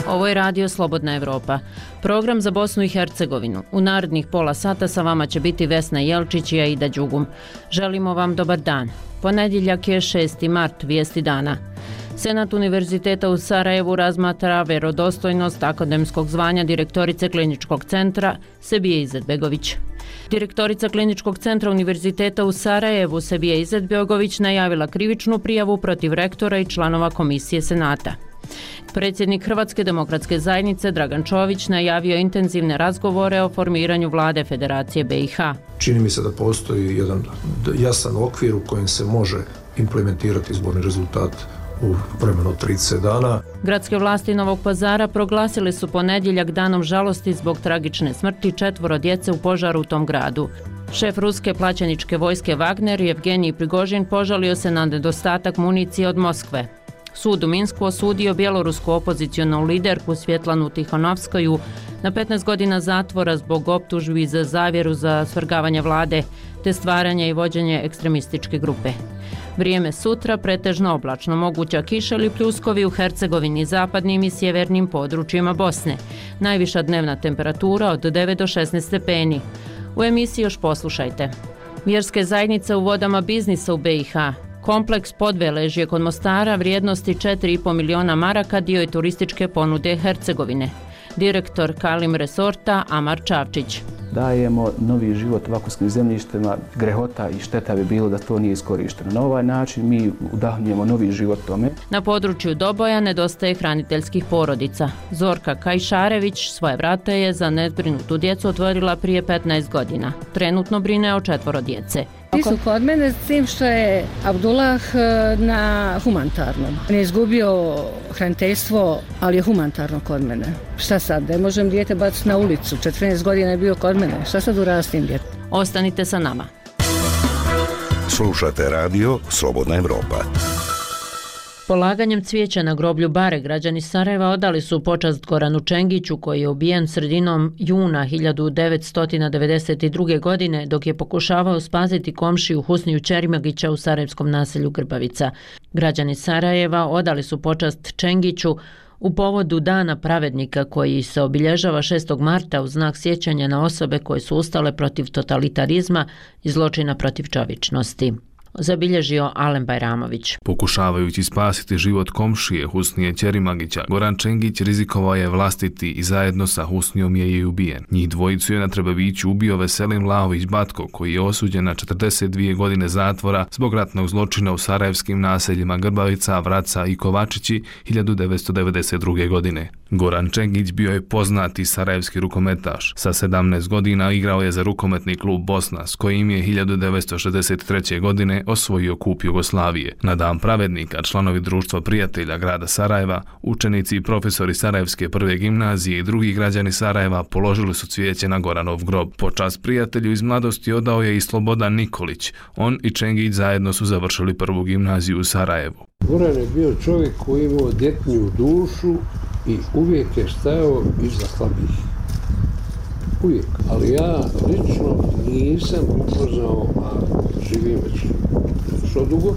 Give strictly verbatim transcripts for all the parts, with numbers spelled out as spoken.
Ovo je Radio Slobodna Evropa, program za Bosnu i Hercegovinu. U narednih pola sata sa vama će biti Vesna Jelčić i Aida Đugum. Želimo vam dobar dan. Ponedjeljak je šesti mart, vijesti dana. Senat Univerziteta u Sarajevu razmatra vjerodostojnost akademskog zvanja direktorice Kliničkog centra Sebije Izetbegović. Direktorica Kliničkog centra Univerziteta u Sarajevu Sebija Izetbegović najavila krivičnu prijavu protiv rektora i članova komisije Senata. Predsjednik Hrvatske demokratske zajednice Dragan Čović najavio intenzivne razgovore o formiranju vlade Federacije B i H. Čini mi se da postoji jedan jasan okvir u kojem se može implementirati izborni rezultat u vremenu od trideset dana. Gradske vlasti Novog Pazara proglasili su ponedjeljak danom žalosti zbog tragične smrti četvoro djece u požaru u tom gradu. Šef ruske plaćeničke vojske Wagner, Jevgenij Prigožin, požalio se na nedostatak municije od Moskve. Sud u Minsku osudio bjelorusku opozicionu liderku Svjetlanu Tihanovskoju na petnaest godina zatvora zbog optužbi za zavjeru za svrgavanje vlade te stvaranje i vođenje ekstremističke grupe. Vrijeme sutra pretežno oblačno, moguća kiša ili pljuskovi u Hercegovini, zapadnim i sjevernim područjima Bosne. Najviša dnevna temperatura od devet do šesnaest stepeni. U emisiji još poslušajte. Vjerske zajednice u vodama biznisa u B i H. Kompleks Podveležje kod Mostara vrijednosti četiri i pol miliona maraka dio je turističke ponude Hercegovine. Direktor Kalim Resorta Amar Čavčić. Dajemo novi život vakuumskim zemljištima, grehota i šteta bi bilo da to nije iskorišteno. Na ovaj način mi udahnjujemo novi život tome. Na području Doboja nedostaje hraniteljskih porodica. Zorka Kajšarević svoje vrata je za nezbrinutu djecu otvorila prije petnaest godina. Trenutno brine o četvoro djece. Ti su kod mene s tim što je Abdullah na humanitarnom. On je izgubio hraniteljstvo, ali je humanitarno kod mene. Šta sad, ne možem dijete baciti na ulicu. četrnaest godina je bio kod mene. Šta sad uradim s tim djetom? Ostanite sa nama. Slušate radio Slobodna Evropa. Polaganjem cvijeća na groblju Bare građani Sarajeva odali su počast Goranu Čengiću koji je ubijen sredinom juna hiljadu devetsto devedeset druge. godine dok je pokušavao spasiti komšiju Husniju Čerimagića u sarajevskom naselju Grbavica. Građani Sarajeva odali su počast Čengiću u povodu Dana pravednika koji se obilježava šestog marta u znak sjećanja na osobe koje su ustale protiv totalitarizma i zločina protiv čovječnosti. Zabilježio Alen Bajramović. Pokušavajući spasiti život komšije Husnije Čerimagića, Goran Čengić rizikovao je vlastiti i zajedno sa Husnijom je i ubijen. Njih dvojicu je na Trebeviću ubio Veselin Vlahović Batko, koji je osuđen na četrdeset dvije godine zatvora zbog ratnog zločina u sarajevskim naseljima Grbavica, Vraca i Kovačići hiljadu devetsto devedeset druge. godine. Goran Čengić bio je poznati sarajevski rukometaš. Sa sedamnaest godina igrao je za rukometni klub Bosna, s kojim je hiljadu devetsto šezdeset treće. godine osvojio kup Jugoslavije. Na Dan pravednika članovi Društva prijatelja grada Sarajeva, učenici i profesori Sarajevske prve gimnazije i drugi građani Sarajeva položili su cvijeće na Goranov grob. Počast prijatelju iz mladosti odao je i Slobodan Nikolić. On i Čengić zajedno su završili prvu gimnaziju u Sarajevu. Goran je bio čovjek koji imao djetnju dušu i uvijek je stajao iza slabih. Uvijek. Ali ja lično nisam upoznao, a živim već što dugo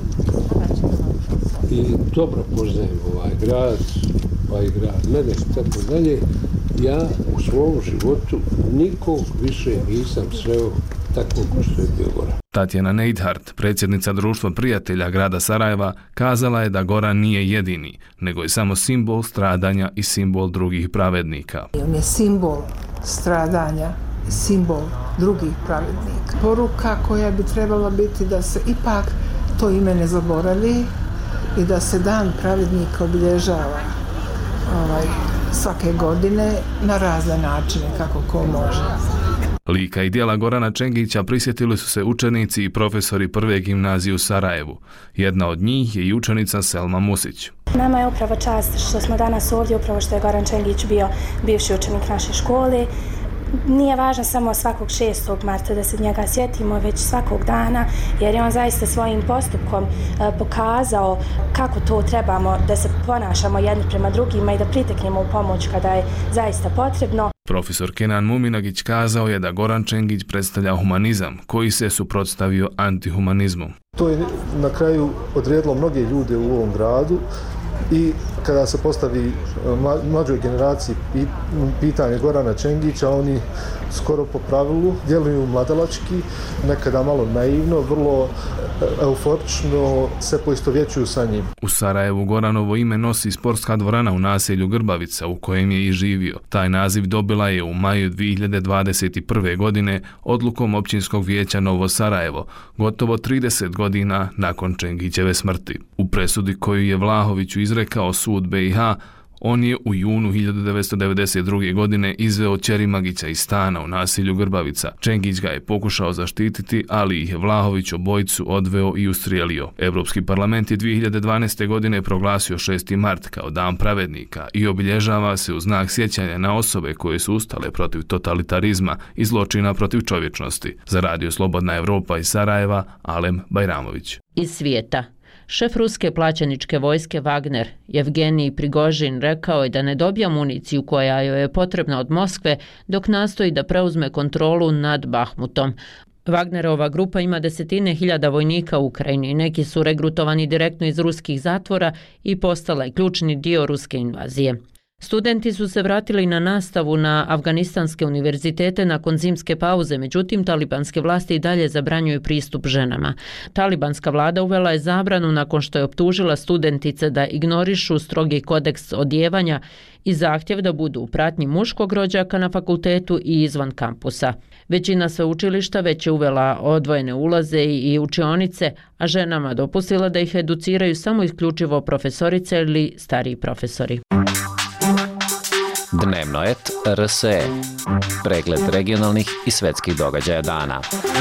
i dobro poznajem ovaj grad, pa i grad Medek, tako dalje. Ja u svom životu nikog više nisam sreo tako ko što je bio Goran. Tatjana Neidhardt, predsjednica Društva prijatelja grada Sarajeva, kazala je da Goran nije jedini, nego je samo simbol stradanja i simbol drugih pravednika. On je simbol stradanja i simbol drugih pravednika. Poruka koja bi trebala biti da se ipak to ime ne zaboravi i da se Dan pravednika obilježava ovaj, svake godine na razne načine kako ko može. Lika i djela Gorana Čengića prisjetili su se učenici i profesori prve gimnazije u Sarajevu. Jedna od njih je i učenica Selma Musić. Nama je upravo čast što smo danas ovdje, upravo što je Goran Čengić bio bivši učenik naše škole. Nije važno samo svakog šestog marta da se njega sjetimo, već svakog dana, jer je on zaista svojim postupkom pokazao kako to trebamo da se ponašamo jedni prema drugima i da priteknemo u pomoć kada je zaista potrebno. Profesor Kenan Muminagić kazao je da Goran Čengić predstavlja humanizam koji se suprotstavio antihumanizmu. To je na kraju odredilo mnoge ljude u ovom gradu i Kada se postavi mlađoj generaciji pitanje Gorana Čengića, oni skoro po pravilu djeluju mladalački, nekada malo naivno, vrlo euforično se poistovjećuju sa njim. U Sarajevu Goranovo ime nosi sportska dvorana u naselju Grbavica u kojem je i živio. Taj naziv dobila je u maju dvije hiljade dvadeset prve. godine odlukom općinskog vijeća Novo Sarajevo, gotovo trideset godina nakon Čengićeve smrti. U presudi koju je Vlahoviću izrekao sud be i ha, on je u junu hiljadu devetsto devedeset druge. godine izveo Ćerimagića iz stana u naselju Grbavica. Čengić ga je pokušao zaštititi, ali ih je Vlahović obojicu odveo i ustrijelio. Evropski parlament je dvije hiljade dvanaeste. godine proglasio šesti mart kao dan pravednika i obilježava se u znak sjećanja na osobe koje su ustale protiv totalitarizma i zločina protiv čovječnosti. Za Radio Slobodna Evropa iz Sarajeva, Alem Bajramović. Iz svijeta. Šef ruske plaćeničke vojske Wagner, Jevgenij Prigožin, rekao je da ne dobija municiju koja joj je potrebna od Moskve dok nastoji da preuzme kontrolu nad Bahmutom. Wagnerova grupa ima desetine hiljada vojnika u Ukrajini, neki su regrutovani direktno iz ruskih zatvora i postala je ključni dio ruske invazije. Studenti su se vratili na nastavu na afganistanske univerzitete nakon zimske pauze, međutim talibanske vlasti i dalje zabranjuju pristup ženama. Talibanska vlada uvela je zabranu nakon što je optužila studentice da ignorišu strogi kodeks odjevanja i zahtjev da budu u pratnji muškog rođaka na fakultetu i izvan kampusa. Većina sveučilišta već je uvela odvojene ulaze i učionice, a ženama dopustila da ih educiraju samo isključivo profesorice ili stariji profesori. Dnevnoet R S E. Pregled regionalnih i svetskih događaja dana.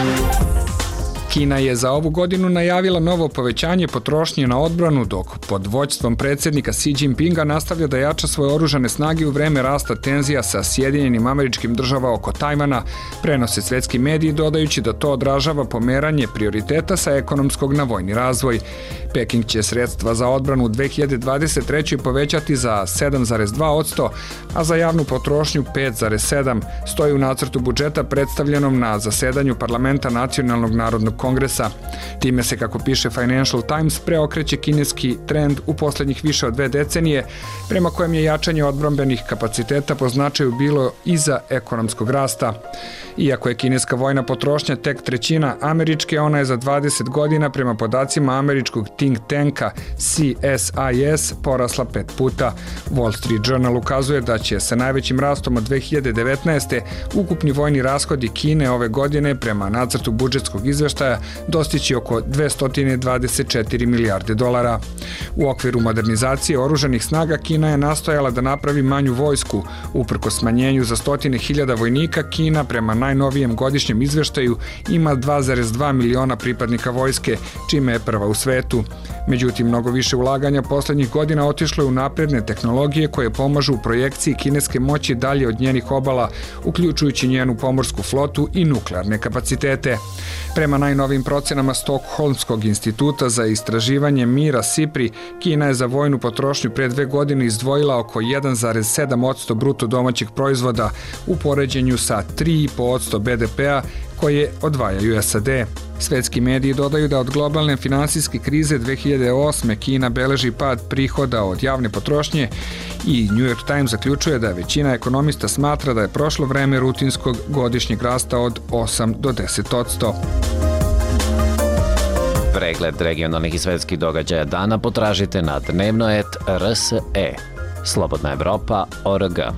Kina je za ovu godinu najavila novo povećanje potrošnje na odbranu, dok pod vođstvom predsjednika Xi Jinpinga nastavlja da jača svoje oružane snage u vreme rasta tenzija sa Sjedinjenim Američkim Državama oko Tajvana, prenose svetski mediji dodajući da to odražava pomeranje prioriteta sa ekonomskog na vojni razvoj. Peking će sredstva za odbranu u dve hiljade dvadeset trećoj. povećati za sedam zarez dva posto, a za javnu potrošnju pet zarez sedam posto, stoji u nacrtu budžeta predstavljenom na zasedanju Parlamenta Nacionalnog narodnog kongresa. Time se, kako piše Financial Times, preokreće kineski trend u posljednjih više od dve decenije, prema kojem je jačanje odbrambenih kapaciteta po značaju bilo iza ekonomskog rasta. Iako je kineska vojna potrošnja tek trećina američke, ona je za dvadeset godina prema podacima američkog think tanka C S I S porasla pet puta. Wall Street Journal ukazuje da će sa najvećim rastom od dve hiljade devetnaeste. ukupni vojni rashodi Kine ove godine prema nacrtu budžetskog izveštaja dostići oko dvesta dvadeset četiri milijarde dolara. U okviru modernizacije oružanih snaga Kina je nastojala da napravi manju vojsku. Uprko smanjenju za stotine hiljada vojnika, Kina prema najnovijem godišnjem izveštaju ima dva zarez dva miliona pripadnika vojske, čime je prva u svetu. Međutim, mnogo više ulaganja poslednjih godina otišlo je u napredne tehnologije koje pomažu u projekciji kineske moći dalje od njenih obala, uključujući njenu pomorsku flotu i nuklearne kapacitete. Prema najnovim procenama Stokholmskog instituta za istraživanje mira SIPRI, Kina je za vojnu potrošnju pre dve godine izdvojila oko jedan zarez sedam posto bruto domaćeg proizvoda u poređenju sa tri zarez pet posto be de pea koje odvajaju S A D. Svetski mediji dodaju da od globalne finansijske krize dve hiljade osme. Kina beleži pad prihoda od javne potrošnje i New York Times zaključuje da većina ekonomista smatra da je prošlo vreme rutinskog godišnjeg rasta od osam do deset posto. Pregled regionalnih i svetskih događaja dana potražite na dnevnoet R S E. Slobodna Evropa O R G.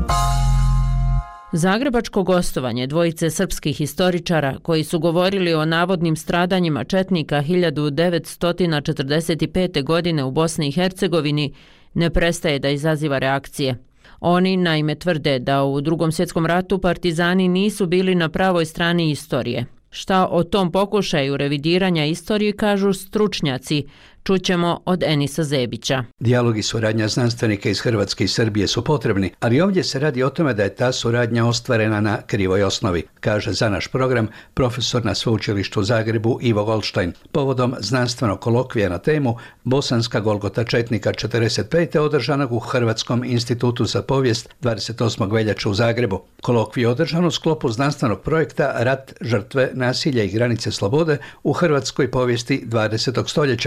Zagrebačko gostovanje dvojice srpskih historičara koji su govorili o navodnim stradanjima četnika hiljadu devetsto četrdeset pete. godine u Bosni i Hercegovini ne prestaje da izaziva reakcije. Oni naime tvrde da u Drugom svjetskom ratu partizani nisu bili na pravoj strani istorije. Šta o tom pokušaju revidiranja istorije kažu stručnjaci, čućemo od Enisa Zebića. Dijalog i suradnja znanstvenika iz Hrvatske i Srbije su potrebni, ali ovdje se radi o tome da je ta suradnja ostvarena na krivoj osnovi, kaže za naš program profesor na Sveučilištu u Zagrebu Ivo Goldstein, povodom znanstvenog kolokvija na temu Bosanska Golgota četnika četrdeset pete. održanog u Hrvatskom institutu za povijest dvadeset osmog veljače u Zagrebu. Kolokvij je održan u sklopu znanstvenog projekta Rat, žrtve, nasilja i granice slobode u hrvatskoj povijesti dvadesetog stoljeća, a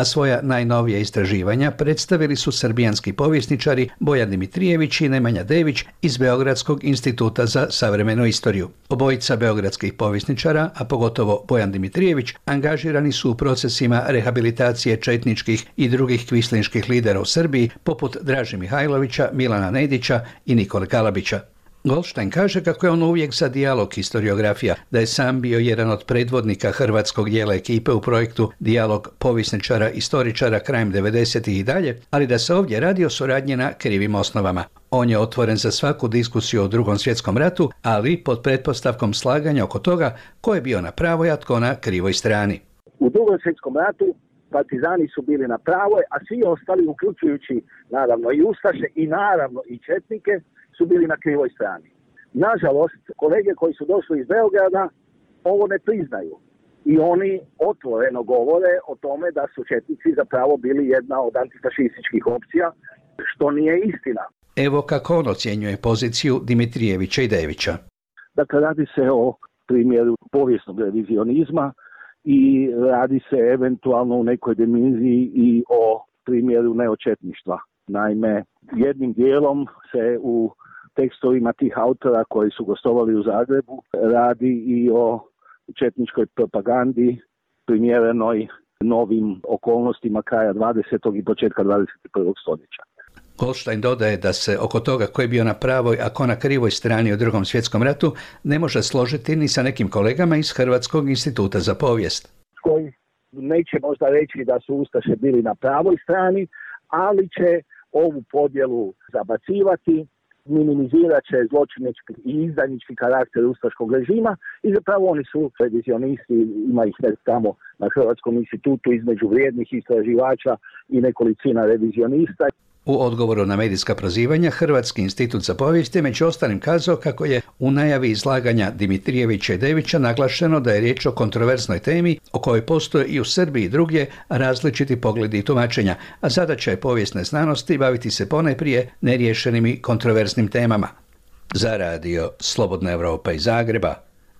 a svoja najnovija istraživanja predstavili su srbijanski povjesničari Bojan Dimitrijević i Nemanja Dević iz Beogradskog instituta za savremenu istoriju. Obojica beogradskih povjesničara, a pogotovo Bojan Dimitrijević, angažirani su u procesima rehabilitacije četničkih i drugih kvislinških lidera u Srbiji, poput Draže Mihajlovića, Milana Nedića i Nikole Kalabića. Goldstein kaže kako je on uvijek za dijalog historiografija, da je sam bio jedan od predvodnika hrvatskog dijela ekipe u projektu Dijalog povjesničara istoričara krajem devedesetih i dalje, ali da se ovdje radi o suradnji na krivim osnovama. On je otvoren za svaku diskusiju o Drugom svjetskom ratu, ali pod pretpostavkom slaganja oko toga ko je bio na pravoj, a tko na krivoj strani. U Drugom svjetskom ratu partizani su bili na pravoj, a svi ostali, uključujući naravno i ustaše i naravno i četnike, su bili na krivoj strani. Nažalost, kolege koji su došli iz Beograda ovo ne priznaju i oni otvoreno govore o tome da su četnici zapravo bili jedna od antifašističkih opcija, što nije istina. Evo kako on ocjenjuje poziciju Dimitrijevića i Devića. Dakle, radi se o primjeru povijesnog revizionizma i radi se eventualno u nekoj dimenziji i o primjeru neočetništva. Naime, jednim dijelom se u tekstovima tih autora koji su gostovali u Zagrebu radi i o četničkoj propagandi primjerenoj novim okolnostima kraja dvadesetog i početka dvadeset prvog stoljeća. Goldstein dodaje da se oko toga ko je bio na pravoj, a ko na krivoj strani u Drugom svjetskom ratu ne može složiti ni sa nekim kolegama iz Hrvatskog instituta za povijest. Koji neće možda reći da su ustaše bili na pravoj strani, ali će ovu podjelu zabacivati, minimizirat će zločinički i izdajnički karakter ustaškog režima i zapravo oni su revizionisti, ima ih tamo na Hrvatskom institutu između vrijednih istraživača i nekolicina revizionista. U odgovoru na medijska prozivanja, Hrvatski institut za povijest je među ostalim kazao kako je u najavi izlaganja Dimitrijevića i Devića naglašeno da je riječ o kontroverznoj temi o kojoj postoje i u Srbiji i drugdje različiti pogledi i tumačenja, a zadaća je povijesne znanosti baviti se ponajprije neriješenim i kontroverznim temama. Za radio Slobodna Evropa iz Zagreba,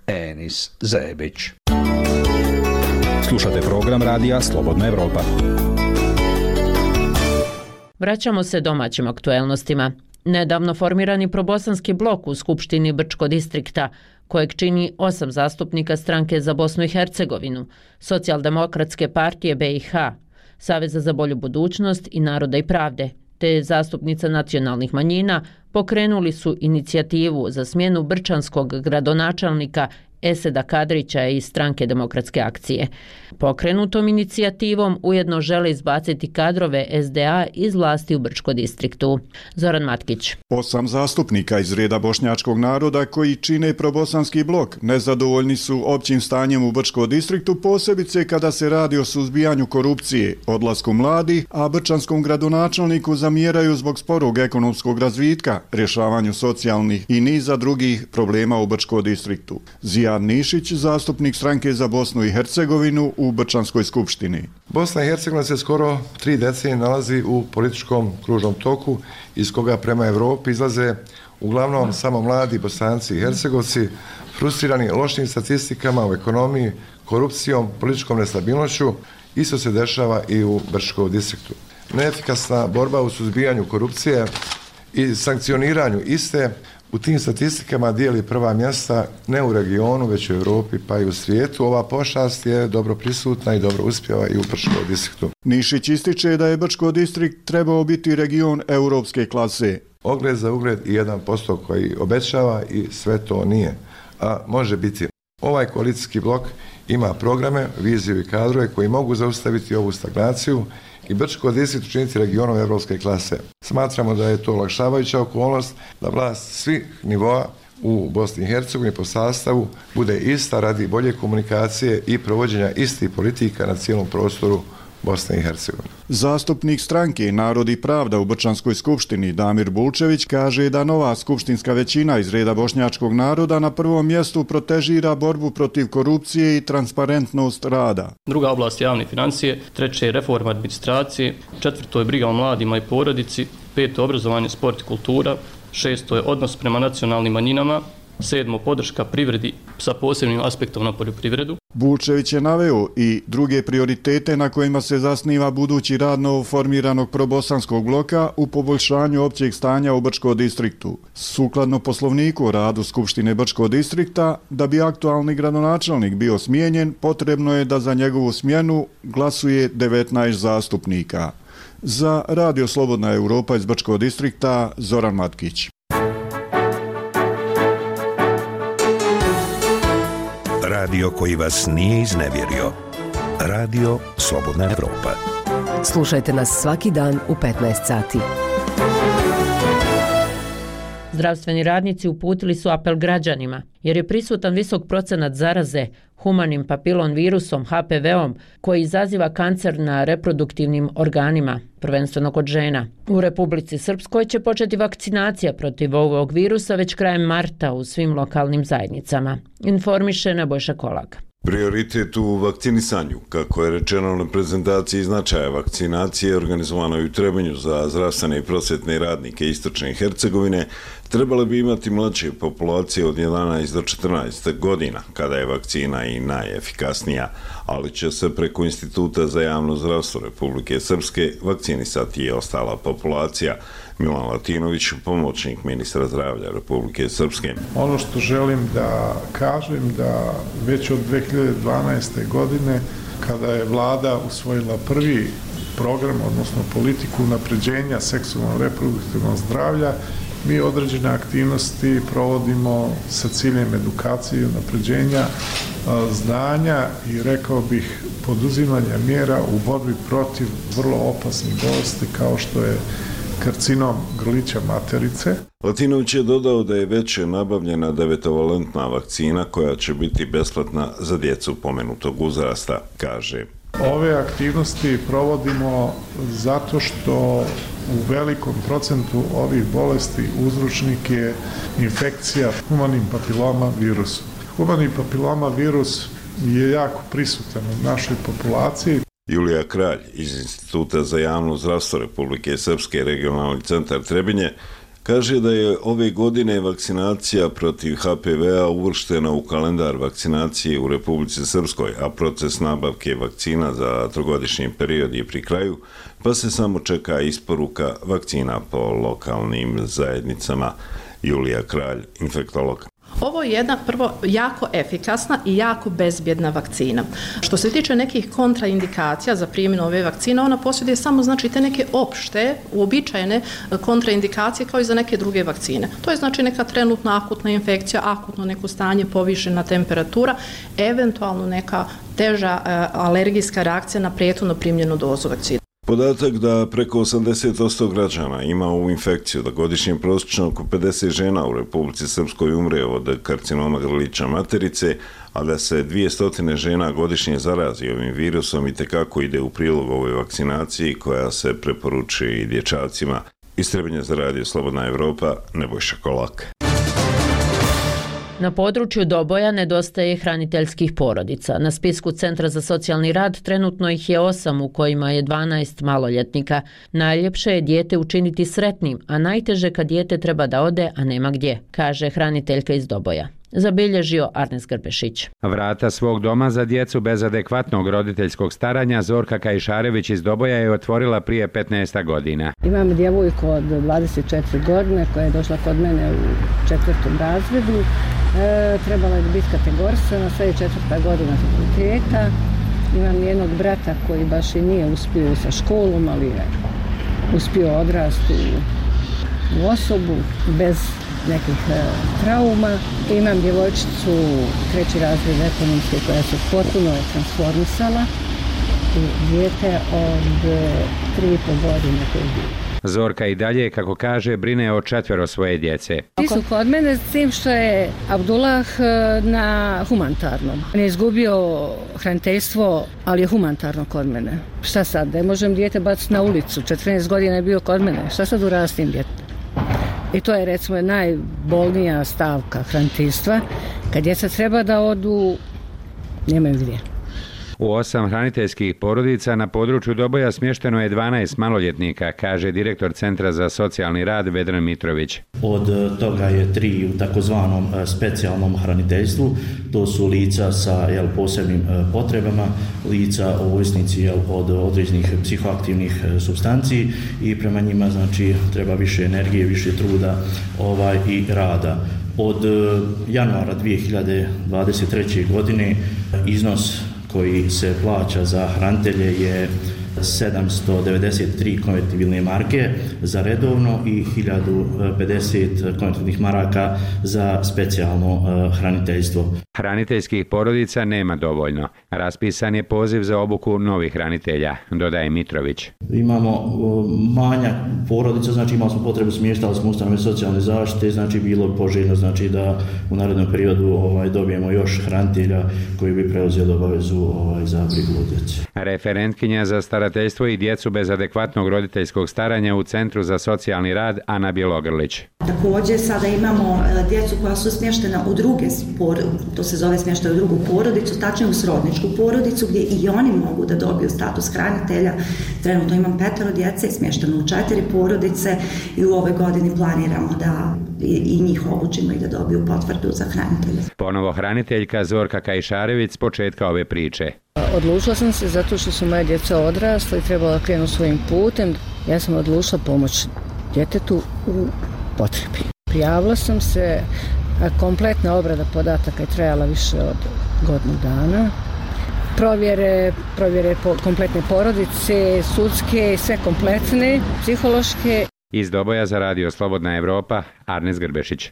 Enis Zebić. Slušate program radija Slobodna Evropa. Vraćamo se domaćim aktuelnostima. Nedavno formirani probosanski blok u Skupštini Brčko distrikta, kojeg čini osam zastupnika stranke za Bosnu i Hercegovinu, Socijaldemokratske partije B i H, Saveza za bolju budućnost i Naroda i pravde, te zastupnica nacionalnih manjina, pokrenuli su inicijativu za smjenu brčanskog gradonačelnika Eseda Kadrića iz stranke Demokratske akcije. Pokrenutom inicijativom ujedno žele izbaciti kadrove S D A iz vlasti u Brčko distriktu. Zoran Matkić. Osam zastupnika iz reda bošnjačkog naroda koji čine probosanski blok nezadovoljni su općim stanjem u Brčko distriktu, posebice kada se radi o suzbijanju korupcije, odlasku mladih, a brčanskom gradonačelniku zamjeraju zbog sporog ekonomskog razvitka, rješavanju socijalnih i niza drugih problema u Brčko distriktu. Zijan Nišić, zastupnik stranke za Bosnu i Hercegovinu u Brčanskoj skupštini. Bosna i Hercegovina se skoro tri decenije nalazi u političkom kružnom toku iz koga prema Evropi izlaze uglavnom samo mladi Bosanci i Hercegovci, frustrirani lošim statistikama u ekonomiji, korupcijom, političkom nestabilnošću. Isto se dešava i u Brčkom distriktu. Neefikasna borba u suzbijanju korupcije i sankcioniranju iste u tim statistikama dijeli prva mjesta ne u regionu, već u Europi pa i u svijetu. Ova pošast je dobro prisutna i dobro uspjeva i u Brčkom distriktu. Nišić ističe da je Brčko distrikt trebao biti region europske klase. Ogled za ugled i jedan posto koji obećava i sve to nije, a može biti. Ovaj koalicijski blok ima programe, viziju i kadrove koji mogu zaustaviti ovu stagnaciju i Brčko distrikt učiniti regionom evropske klase. Smatramo da je to olakšavajuća okolnost da vlast svih nivoa u Bosni i Hercegovini po sastavu bude ista radi bolje komunikacije i provođenja istih politika na cijelom prostoru Bosne i Hercegovine. Zastupnik stranke Narod i pravda u Brčanskoj skupštini Damir Bulčević kaže da nova skupštinska većina iz reda bošnjačkog naroda na prvom mjestu protežira borbu protiv korupcije i transparentnost rada. Druga oblast javne financije, treće je reforma administracije, četvrto je briga o mladima i porodici, peto obrazovanje, sport i kultura, šesto je odnos prema nacionalnim manjinama, Sedmo, podrška privredi sa posebnim aspektom na poljoprivredu. Vučević je naveo i druge prioritete na kojima se zasniva budući rad novoformiranog probosanskog bloka u poboljšanju općeg stanja u Brčkom distriktu. Sukladno poslovniku o radu Skupštine Brčkog distrikta, da bi aktualni gradonačelnik bio smijenjen, potrebno je da za njegovu smjenu glasuje devetnaest zastupnika. Za Radio Slobodna Europa iz Brčkog distrikta, Zoran Matkić. Radio koji vas nije iznevjerio. Radio Slobodna Evropa. Slušajte nas svaki dan u petnaest sati. Zdravstveni radnici uputili su apel građanima, jer je prisutan visok procenat zaraze humanim papilon virusom H P V-om koji izaziva kancer na reproduktivnim organima, prvenstveno kod žena. U Republici Srpskoj će početi vakcinacija protiv ovog virusa već krajem marta u svim lokalnim zajednicama. Informiše Nebojša Kolak. Prioritet u vakcinisanju, kako je rečeno na prezentaciji značaja vakcinacije organizovanoj u Trebinju za zdravstvene i prosvjetne radnike Istočne Hercegovine, trebale bi imati mlađe populacije od jedanaest do četrnaest godina, kada je vakcina i najefikasnija, ali će se preko Instituta za javno zdravstvo Republike Srpske vakcinisati i ostala populacija. Milan Latinović, pomoćnik ministra zdravlja Republike Srpske. Ono što želim da kažem da već od dve hiljade dvanaeste. godine, kada je vlada usvojila prvi program, odnosno politiku unapređenja seksualno reproduktivnog zdravlja, mi određene aktivnosti provodimo sa ciljem edukacije i unapređenja znanja i rekao bih poduzimanja mjera u borbi protiv vrlo opasnih bolesti kao što je karcinom grlića materice. Latinović je dodao da je već nabavljena devetovalentna vakcina koja će biti besplatna za djecu pomenutog uzrasta, kaže. Ove aktivnosti provodimo zato što u velikom procentu ovih bolesti uzročnik je infekcija humanim papiloma virusom. Humani papiloma virus je jako prisutan u našoj populaciji. Julija Kralj iz Instituta za javno zdravstvo Republike Srpske regionalni centar Trebinje kaže da je ove godine vakcinacija protiv H P V-a uvrštena u kalendar vakcinacije u Republici Srpskoj, a proces nabavke vakcina za trogodišnji period je pri kraju, pa se samo čeka isporuka vakcina po lokalnim zajednicama. Julija Kralj, infektolog. Ovo je jedna prvo jako efikasna i jako bezbjedna vakcina. Što se tiče nekih kontraindikacija za primjenu ove vakcine, ona posjeduje samo znači te neke opšte, uobičajene kontraindikacije kao i za neke druge vakcine. To je znači neka trenutna akutna infekcija, akutno neko stanje, povišena temperatura, eventualno neka teža alergijska reakcija na prethodno primljenu dozu vakcine. Podatak da preko osamdeset posto građana ima ovu infekciju, da godišnje prosječno oko pedeset žena u Republici Srpskoj umre od karcinoma grlića materice, a da se dvjesto žena godišnje zarazi ovim virusom i tekako ide u prilog ovoj vakcinaciji koja se preporučuje i dječacima. Iz Trebinja za Radio Slobodna Evropa, Nebojša Kolak. Na području Doboja nedostaje hraniteljskih porodica. Na spisku Centra za socijalni rad trenutno ih je osam, u kojima je dvanaest maloljetnika. Najljepše je dijete učiniti sretnim, a najteže kad dijete treba da ode, a nema gdje, kaže hraniteljka iz Doboja. Zabilježio Arnes Grbešić. Vrata svog doma za djecu bez adekvatnog roditeljskog staranja Zorka Kajšarević iz Doboja je otvorila prije petnaest godina. Imam djevojku od dvadeset četiri godine koja je došla kod mene u četvrtom razredu. E, trebala je biti kategorisana, sve je četvrta godina fakulteta. Imam jednog brata koji baš i nije uspio sa školom, ali je uspio odrasti u osobu bez nekih e, trauma. Imam djevojčicu treći razred ekonomske koja se potpuno je transformisala i dijete od tri i pol godine koje je bilo. Zorka i dalje, kako kaže, brine o četvero svoje djece. Ti su kod mene s tim što je Abdullah na humanitarnom. On je izgubio hraniteljstvo, ali je humanitarno kod mene. Šta sad, ne možem dijete baciti na ulicu, četrnaest godina je bio kod mene. Šta sad uradi s tim djetetom? I to je recimo najbolnija stavka hraniteljstva. Kad djeca treba da odu, nemaju gdje. U osam hraniteljskih porodica na području Doboja smješteno je dvanaest maloljetnika, kaže direktor Centra za socijalni rad Vedran Mitrović. Od toga je tri u takozvanom specijalnom hraniteljstvu, to su lica sa jel, posebnim potrebama, lica ovisnici jel, od određenih psihoaktivnih supstanci i prema njima znači treba više energije, više truda ovaj, i rada. Od januara dvije hiljade dvadeset treće. godine iznos koji se plaća za hranitelje je sedamsto devedeset tri konvertibilne marke za redovno i hiljadu pedeset konvertibilnih maraka za specijalno hraniteljstvo. Hraniteljskih porodica nema dovoljno. Raspisan je poziv za obuku novih hranitelja, dodaje Mitrović. Imamo manjak porodica, znači imali smo potrebu smještali smo ustanove socijalne zaštite, znači bilo bi poželjno znači da u narednom periodu ovaj, dobijemo još hranitelja koji bi preuzeli obavezu ovaj, za brigu o djeci. Referentkinja za starateljstvo i djecu bez adekvatnog roditeljskog staranja u Centru za socijalni rad Ana Bjelogrlić. Također sada imamo djecu koja su smještena u druge porodice, to se zove smještaj u drugu porodicu, tačnije u srodničku porodicu gdje i oni mogu da dobiju status hranitelja. Trenutno imam petero djece smješteno u četiri porodice i u ovoj godini planiramo da i njih obučimo i da dobiju potvrdu za hranitelja. Ponovo hraniteljka Zorka Kajšarević s početka ove priče. Odlučila sam se zato što su moje djeca odrasla i trebala krenu svojim putem. Ja sam odlučila pomoći djetetu u potrebi. Prijavila sam se, a kompletna obrada podataka je trajala više od godinu dana. Provjere, provjere po, kompletne porodice, sudske, sve kompletne, psihološke. Iz Doboja za radio Slobodna Evropa, Arnes Grbešić.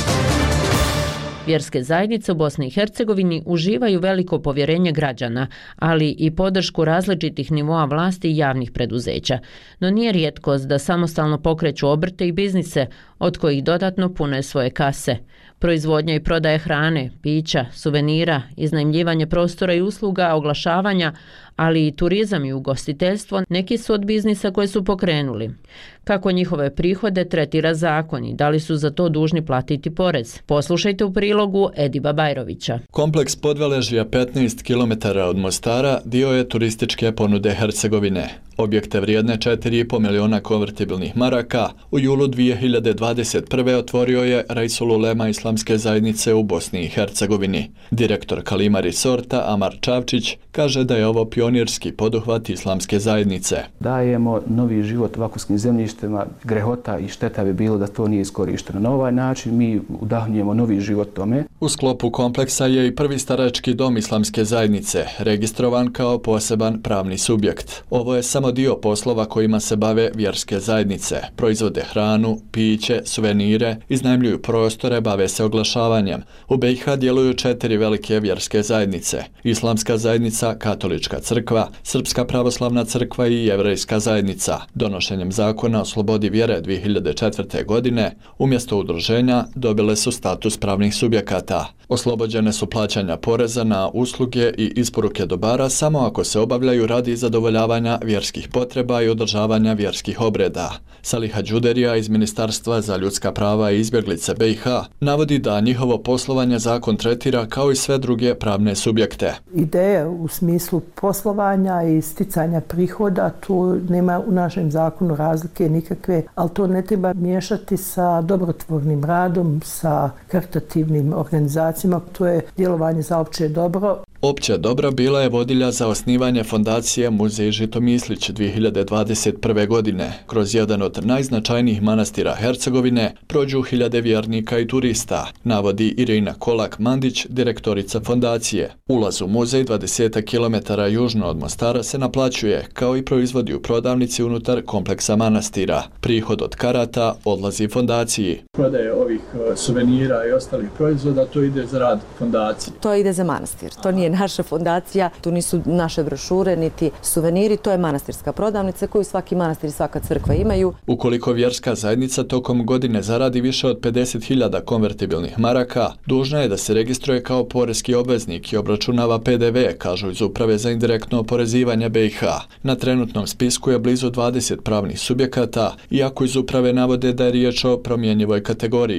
Vjerske zajednice u Bosni i Hercegovini uživaju veliko povjerenje građana, ali i podršku različitih nivoa vlasti i javnih preduzeća. No nije rijetkost da samostalno pokreću obrte i biznise, od kojih dodatno pune svoje kase. Proizvodnja i prodaje hrane, pića, suvenira, iznajmljivanje prostora i usluga, oglašavanja, ali i turizam i ugostiteljstvo neki su od biznisa koje su pokrenuli. Kako njihove prihode tretira zakon i da li su za to dužni platiti porez? Poslušajte u prilogu Ediba Bajrovića. Kompleks Podveležija petnaest kilometara od Mostara dio je turističke ponude Hercegovine. Objekte vrijedne četiri i po miliona konvertibilnih maraka u julu dvije hiljade dvadeset prve. otvorio je Raisul Ulema Islamske zajednice u Bosni i Hercegovini. Direktor Kalima Resorta Amar Čavčić kaže da je ovo pionirski poduhvat Islamske zajednice. Dajemo novi život vakuumskim zemljištima, grehota i šteta bi bilo da to nije iskorišteno. Na ovaj način mi udahnjujemo novi život tome. U sklopu kompleksa je i prvi starački dom Islamske zajednice, registrovan kao poseban pravni subjekt. Ovo je samo dio poslova kojima se bave vjerske zajednice. Proizvode hranu, piće, suvenire, iznajmljuju prostore, bave se oglašavanjem. U B i H djeluju četiri velike vjerske zajednice. Islamska zajednica, Katolička crkva, Srpska pravoslavna crkva i Jevrejska zajednica. Donošenjem zakona o slobodi vjere dvije hiljade četvrte. godine, umjesto udruženja, dobile su status pravnih subjekata. Oslobođene su plaćanja poreza na usluge i isporuke dobara samo ako se obavljaju radi zadovoljavanja vjerskih potreba i održavanja vjerskih obreda. Saliha Đuderija iz Ministarstva za ljudska prava i izbjeglice B i H navodi da njihovo poslovanje zakon tretira kao i sve druge pravne subjekte. Ideja u smislu poslovanja i sticanja prihoda, tu nema u našem zakonu razlike nikakve, ali to ne treba miješati sa dobrotvornim radom, sa karitativnim organizacijama, to je djelovanje za opće dobro. Opće dobro bila je vodilja za osnivanje fondacije Muzej Žitomislić dvije hiljade dvadeset prve. godine. Kroz jedan od najznačajnijih manastira Hercegovine prođu hiljade vjernika i turista, navodi Irina Kolak-Mandić, direktorica fondacije. Ulaz u muzej dvadeset kilometara južno od Mostara se naplaćuje, kao i proizvodi u prodavnici unutar kompleksa manastira. Prihod od karata odlazi fondaciji. Prodaje ovih suvenira i ostalih proizvoda, to ide za rad fondacije. To ide za manastir, to nije naša fondacija, tu nisu naše brošure niti suveniri, to je manastirska prodavnica koju svaki manastir i svaka crkva imaju. Ukoliko vjerska zajednica tokom godine zaradi više od pedeset hiljada konvertibilnih maraka, dužna je da se registruje kao poreski obveznik i obračunava P D V, kažu iz Uprave za indirektno oporezivanje B i H. Na trenutnom spisku je blizu dvadeset pravnih subjekata, iako iz Uprave navode da je riječ o promjenjivoj kategoriji.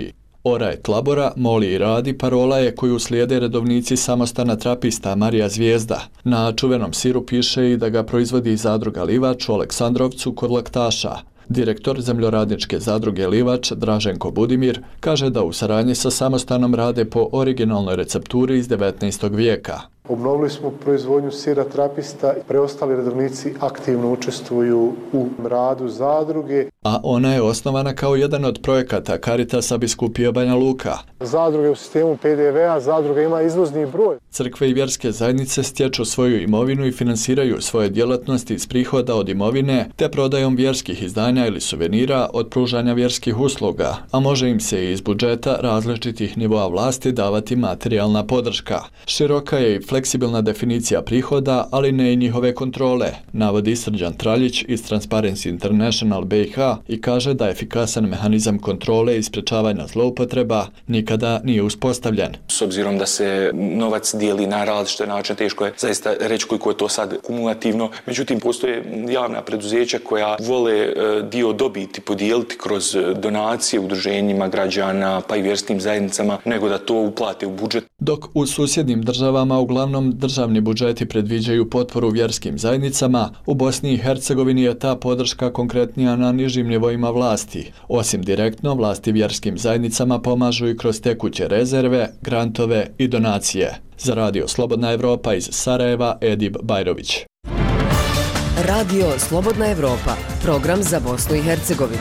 Oraj Tlabora, moli i radi parola je koju slijede redovnici samostana trapista Marija Zvijezda. Na čuvenom siru piše i da ga proizvodi zadruga Livač u Aleksandrovcu kod Laktaša. Direktor zemljoradničke zadruge Livač, Draženko Budimir, kaže da u saradnji sa samostanom rade po originalnoj recepturi iz devetnaestog vijeka. Obnovili smo proizvodnju sira trapista i preostali redovnici aktivno učestvuju u radu zadruge. A ona je osnovana kao jedan od projekata Caritasa biskupije Banja Luka. Zadruga je u sistemu P D V a, zadruga ima izvozni broj. Crkve i vjerske zajednice stječu svoju imovinu i finansiraju svoje djelatnosti iz prihoda od imovine te prodajom vjerskih izdanja ili suvenira od pružanja vjerskih usluga, a može im se i iz budžeta različitih nivoa vlasti davati materijalna podrška. Široka je i fleksibilna definicija prihoda, ali ne i njihove kontrole, navodi Srđan Traljić iz Transparency International B i H i kaže da efikasan mehanizam kontrole i sprečavanja zloupotreba nikada nije uspostavljen. S obzirom da se novac dijeli na različite načine, teško je zaista reći koliko je to sad kumulativno. Međutim, postoje javna preduzeća koja vole dio dobiti podijeliti kroz donacije udruženjima građana pa i vjerskim zajednicama, nego da to uplate u budžet. Dok u susjednim državama uglavnom državni budžeti predviđaju potporu vjerskim zajednicama, u Bosni i Hercegovini je ta podrška konkretnija na nižim nivoima vlasti. Osim direktno, vlasti vjerskim zajednicama pomažu i kroz tekuće rezerve, grantove i donacije. Za Radio Slobodna Evropa iz Sarajeva, Edib Bajrović. Radio Slobodna Evropa, program za Bosnu i Hercegovinu.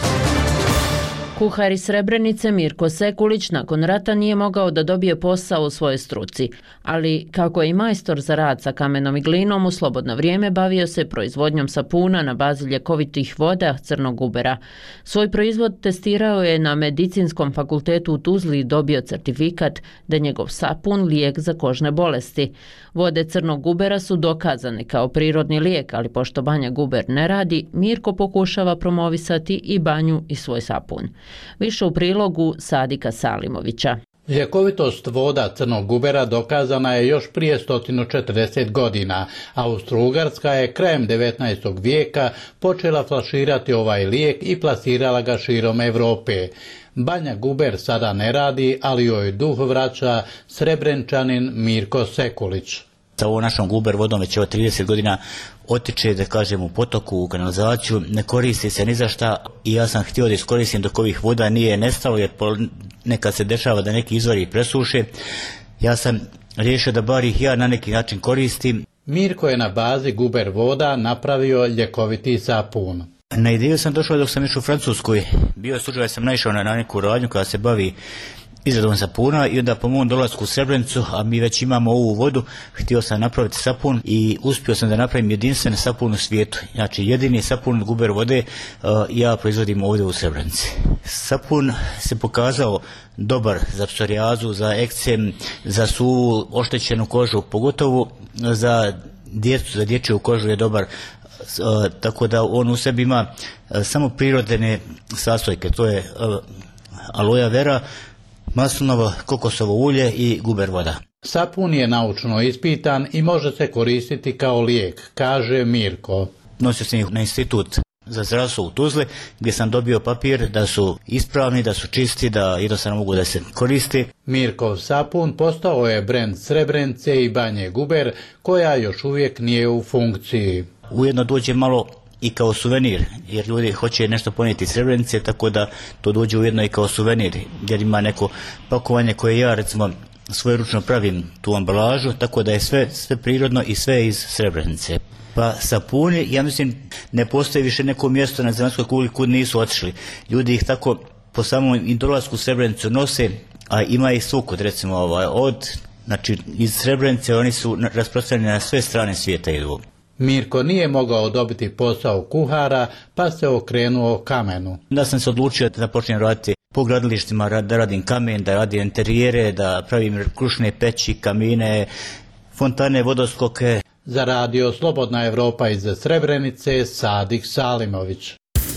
Kuhar iz Srebrenice Mirko Sekulić nakon rata nije mogao da dobije posao u svojoj struci, ali kako je i majstor za rad sa kamenom i glinom, u slobodno vrijeme bavio se proizvodnjom sapuna na bazi ljekovitih voda crnog gubera. Svoj proizvod testirao je na Medicinskom fakultetu u Tuzli i dobio certifikat da je njegov sapun lijek za kožne bolesti. Vode crnog gubera su dokazane kao prirodni lijek, ali pošto Banja Guber ne radi, Mirko pokušava promovisati i banju i svoj sapun. Više u prilogu Sadika Salimovića. Ljekovitost voda crnog gubera dokazana je još prije sto četrdeset godina. Austro-Ugarska je krajem devetnaestog vijeka počela flaširati ovaj lijek i plasirala ga širom Evrope. Banja Guber sada ne radi, ali joj duh vraća Srebrenčanin Mirko Sekulić. Sa ovom našom guber vodom već evo trideset godina otiče, da kažem, u potoku, u kanalizaciju, ne koristi se ni za šta i ja sam htio da iskoristim dok ovih voda nije nestalo, jer nekad se dešava da neki izvori presuše. Ja sam riješio da bar ih ja na neki način koristim. Mirko je na bazi guber voda napravio ljekoviti sapun. Na ideju sam došao dok sam išao u Francuskoj. Bio slučaj, sam naišao na neku radnju koja se bavi izradom sapuna i onda po mom dolasku u Srebrenicu, a mi već imamo ovu vodu, htio sam napraviti sapun i uspio sam da napravim jedinstven sapun u svijetu. Znači jedini sapun od guber vode uh, ja proizvodim ovdje u Srebrenici. Sapun se pokazao dobar za psorijazu, za ekcem, za suvu oštećenu kožu, pogotovo za djecu, za dječju kožu je dobar. Uh, tako da on u sebi ima uh, samo prirodne sastojke, to je uh, aloe vera, maslinovo, kokosovo ulje i guber voda. Sapun je naučno ispitan i može se koristiti kao lijek, kaže Mirko. Nosio sam ih na institut za zdravstvo u Tuzli, gdje sam dobio papir da su ispravni, da su čisti, da jednostavno mogu da se koristi. Mirkov sapun postao je brend Srebrenice i Banje Guber, koja još uvijek nije u funkciji. Ujedno dođe malo i kao suvenir, jer ljudi hoće nešto ponijeti iz Srebrenice, tako da to dođe ujedno i kao suvenir, jer ima neko pakovanje koje ja recimo svojeručno pravim tu ambalažu, tako da je sve, sve prirodno i sve iz Srebrenice. Pa sapuni, ja mislim, ne postoji više neko mjesto na zemaljskoj kugli kud nisu otišli. Ljudi ih tako po samom i dolasku u Srebrenicu nose, a ima i svukod, recimo ovaj, od, znači iz Srebrenice oni su rasprostranjeni na sve strane svijeta idu. Mirko nije mogao dobiti posao kuhara, pa se okrenuo kamenu. Da sam se odlučio da počnem raditi po gradilištima, da radim kamen, da radim interijere, da pravim krušne peći, kamine, fontane, vodoskoke. Za Radio Slobodna Evropa iz Srebrenice, Sadik Salimović.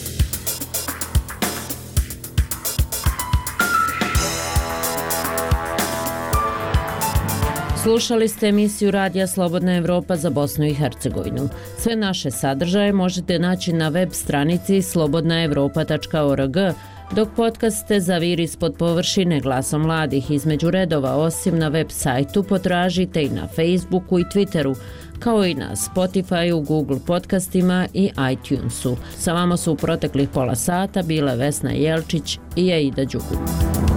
Slušali ste emisiju Radija Slobodna Evropa za Bosnu i Hercegovinu. Sve naše sadržaje možete naći na web stranici slobodna evropa tačka org, Dok podcaste Zaviri ispod površine glasom mladih između redova, osim na web sajtu, potražite i na Facebooku i Twitteru, kao i na Spotifyu, Google podcastima i iTunesu. Sa vama su u proteklih pola sata bile Vesna Jelčić i Aida Đugu.